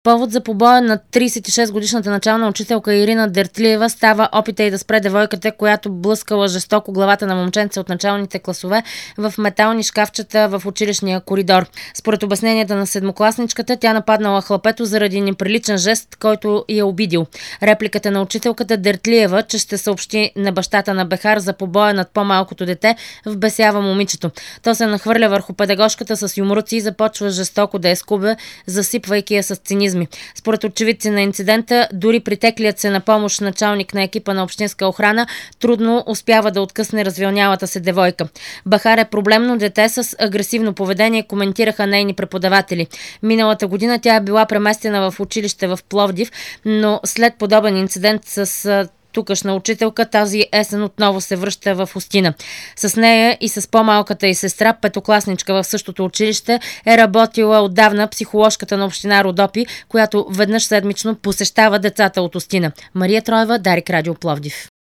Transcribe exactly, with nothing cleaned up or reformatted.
Повод за побоя на тридесет и шест годишната начална учителка Ирина Дертлиева става опита й да спре девойката, която блъскала жестоко главата на момченце от началните класове в метални шкафчета в училищния коридор. Според обясненията на седмокласничката, тя нападнала хлапето заради неприличен жест, който я обидил. Репликата на учителката Дертлиева, че ще съобщи на бащата на Бехар за побоя над по-малкото дете, вбесява момичето. То се нахвърля върху педагожката с юмруци и започва жестоко да я скубе, засипвайки я с цинизъм. Според очевидци на инцидента, дори притеклият се на помощ началник на екипа на общинска охрана трудно успява да откъсне развилнялата се девойка. Бахар е проблемно дете с агресивно поведение, коментираха нейни преподаватели. Миналата година тя е била преместена в училище в Пловдив, но след подобен инцидент с тукашна учителка, тази есен отново се връща в Устина. С нея и с по-малката й сестра, петокласничка в същото училище, е работила отдавна психоложката на община Родопи, която веднъж седмично посещава децата от Устина. Мария Троева, Дарик Радио Пловдив.